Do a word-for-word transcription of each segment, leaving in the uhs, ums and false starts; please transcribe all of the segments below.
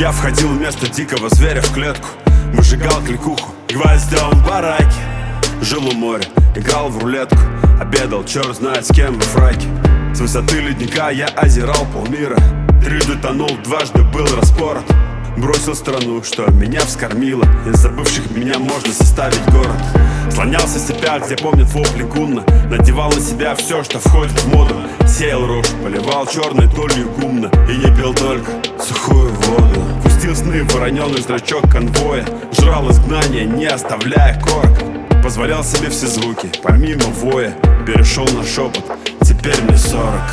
Я входил вместо дикого зверя в клетку, выжигал кликуху гвоздем в бараке. Жил у моря, играл в рулетку, обедал черт знает с кем во фраке. С высоты ледника я озирал полмира, трижды тонул, дважды был распорот. Бросил страну, что меня вскормило, из забывших меня можно составить город. Слонялся в степях, где помнят вопли гунна, надевал на себя все, что входит в моду. Сеял рожь, поливал черной толью гумна и не пил только сухую воду. Пустил сны в вороненый зрачок конвоя, жрал изгнание, не оставляя корок. Позволял себе все звуки, помимо воя, перешел на шепот, теперь мне сорок.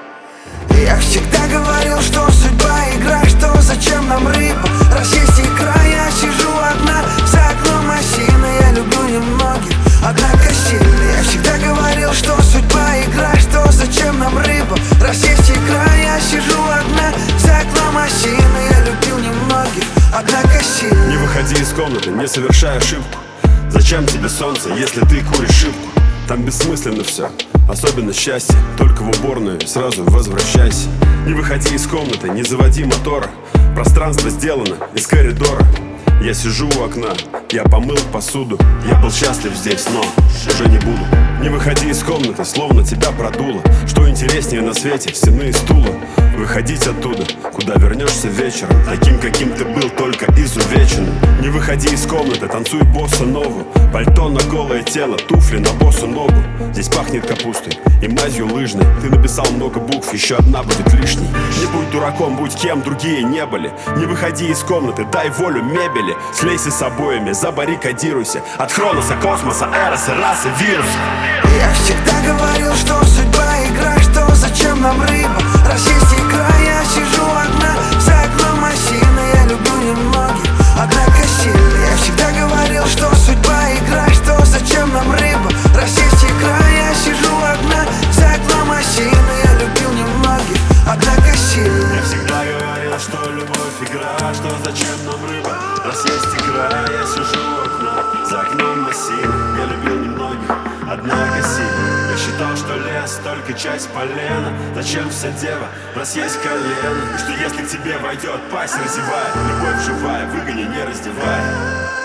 Я всегда говорил, что судьба игра, что зачем нам рыба, раз есть икра. Я сижу одна за окном осины, я люблю немногих, однако сильно. Я всегда говорил, что судьба игра, что зачем нам рыба, раз есть икра. Я сижу одна за окном осины, я любил немногих, однако сильно. Не выходи из комнаты, не совершай ошибку. Зачем тебе солнце, если ты куришь шибку? Там бессмысленно все, особенно счастье. Только в уборную и сразу возвращайся. Не выходи из комнаты, не заводи мотора. Пространство сделано из коридора. Я сижу у окна, я помыл посуду. Я был счастлив здесь, но уже не буду. Не выходи из комнаты, словно тебя продуло. Что интереснее на свете, стены и стула. Выходить оттуда, куда вернешься вечером, таким, каким ты был, только изувеченным. Не выходи из комнаты, танцуй босса нову. Пальто на голое тело, туфли на босу ногу. Здесь пахнет капустой и мазью лыжной. Ты написал много букв, еще одна будет лишней. Не будь дураком, будь кем другие не были. Не выходи из комнаты, дай волю мебели. Слейся с обоями, забаррикадируйся от хроноса, космоса, эроса, расы, вируса. Я всегда говорил, что судьба игра, что зачем нам рыба, раз есть икра. Я сижу одна за окном осины, я люблю немногих, однако сильно. Я всегда говорил, что судьба игра, что зачем нам рыба, раз есть икра. Я сижу одна за окном осины, я любил немногих, однако сильно. Я всегда говорил, что любовь игра, что зачем нам рыба, раз есть икра. Я сижу у окна за окном осины, я любил немногих, однако сильно. Я считал, что лес только часть полена. Зачем вся дева, раз есть колено? И что если к тебе войдет пасть разевая, любовь живая, выгони, не раздевая.